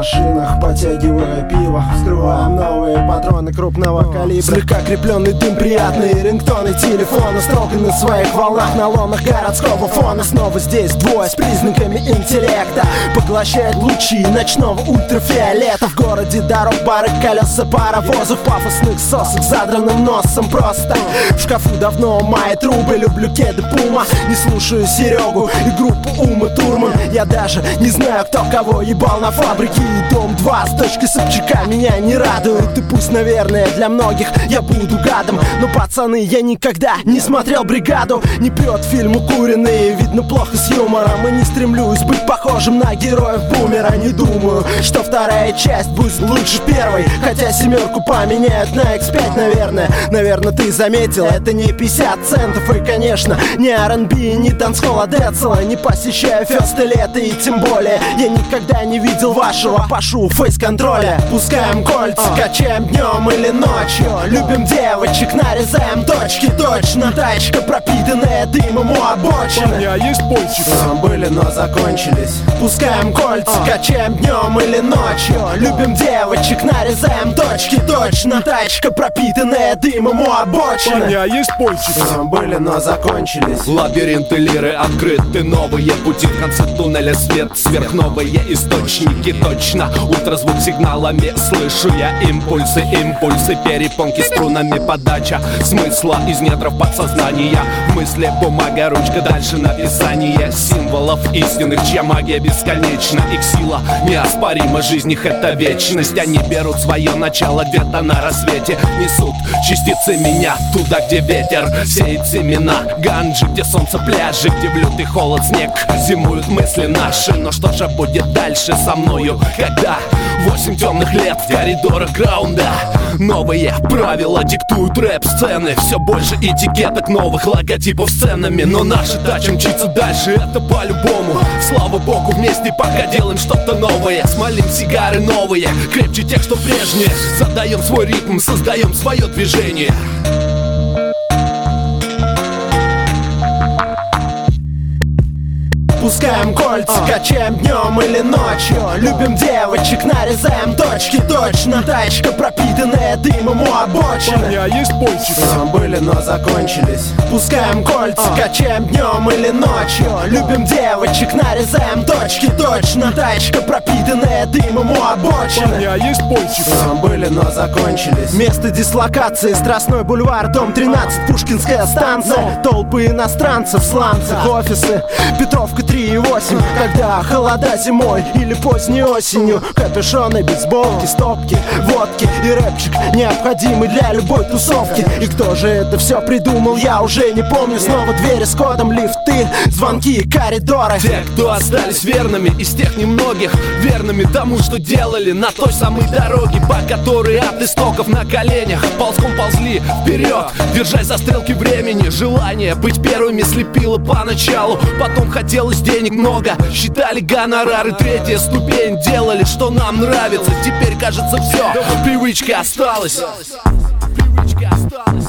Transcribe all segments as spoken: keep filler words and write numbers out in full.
машинах, подтягивая пиво, вскрываем новые патроны крупного калибра. Слегка крепленный дым, приятные рингтоны телефона, строго на своих волнах, на лонах городского фона. Снова здесь двое с признаками интеллекта, поглощает лучи ночного ультрафиолета. В городе дорог, бары, колеса паровозов, пафосных сосок с задранным носом просто. В шкафу давно мои трубы, люблю кеды Пума, не слушаю Серегу и группу Ума Турман. Я даже не знаю, кто кого ебал на фабрике. И дом два с точкой Собчака меня не радует. И пусть, наверное, для многих я буду гадом, но, пацаны, я никогда не смотрел «Бригаду». Не пьет фильм укуренные, видно плохо с юмором. И не стремлюсь быть похожим на героев Бумера. Не думаю, что вторая часть будет лучше первой, хотя семерку поменяют на икс пять, наверное. Наверное, ты заметил, это не пятьдесят центов. И, конечно, не ар энд би, не танцхолл, а Децела. Не посещаю фесты лета, и тем более я никогда не видел вашего Пашу фейс-контроля. Пускаем кольца, качаем днем или ночью, любим девочек, нарезаем точки. Точно, тачка, пропитанная дымом у обочины. У меня есть пончик. Были, но закончились. Пускаем кольца, качаем днем или ночью, любим девочек, нарезаем точки. Точно, тачка, пропитанная дымом у обочины. У меня есть пончик. Были, но закончились. Лабиринты лиры открыты, новые пути, в конце туннеля свет, сверхновые источники. Точно, ультразвук сигналами слышу я импульсы, импульсы, перепонки струнами, подача смысла из недров подсознания. В мысли бумага, ручка, дальше написание символов истинных, чья магия бесконечна. Их сила неоспорима, жизнь их это вечность. Они берут свое начало где-то на рассвете, несут частицы меня туда, где ветер сеет семена ганджи, где солнце, пляжи, где в лютый холод снег зимуют мысли наши. Но что же будет дальше со мною, когда восемь темных лет в коридорах граунда? Новые правила диктуют рэп-сцены, все больше этикеток, новых логотипов с ценами. Но наша тача мчится дальше, это по-любому. Слава богу, вместе пока делаем что-то новое. Смолим сигары новые, крепче тех, что прежние. Задаем свой ритм, создаем свое движение. Пускаем кольца, качаем днем или ночью, любим девочек, нарезаем точки. Точно, тачка, пропитанная дымом у обочины. У меня есть пончик. Были, но закончились. Пускаем кольца, качаем днем или ночью, любим девочек, нарезаем точки. Точно, тачка, пропитанная дымом у обочины. У меня есть пончик. Были, но закончились. Место дислокации: Страстной бульвар, дом тринадцать, Пушкинская станция. Толпы иностранцев, сланцев, офисы, Петровка три и восемь. Когда холода зимой или поздней осенью, капюшоны, бейсболки, стопки, водки и рэпчик, необходимый для любой тусовки. И кто же это все придумал, я уже не помню. Снова двери с кодом, лифты, звонки и коридоры. Те, кто остались верными из тех немногих, верными тому, что делали на той самой дороге, по которой от истоков на коленях ползком ползли вперед, держась за стрелки времени. Желание быть первыми слепило поначалу, потом хотелось денег много, считали гонорары, третья ступень, делали, что нам нравится. Теперь, кажется, все, привычка осталась. Привычка осталась.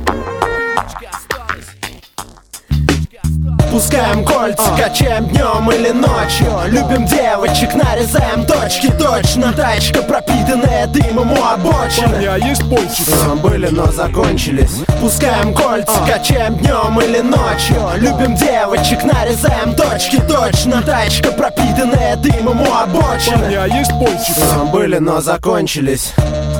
Пускаем кольца, качаем днем или ночью, любим девочек, нарезаем точки. Точно, тачка, пропитанная дымом у обочины. У меня есть пончик. Были, но закончились. Пускаем кольца, качаем днем или ночью, любим девочек, нарезаем точки. Точно, тачка, пропитанная дымом у обочины. У меня есть пончик. Были, но закончились.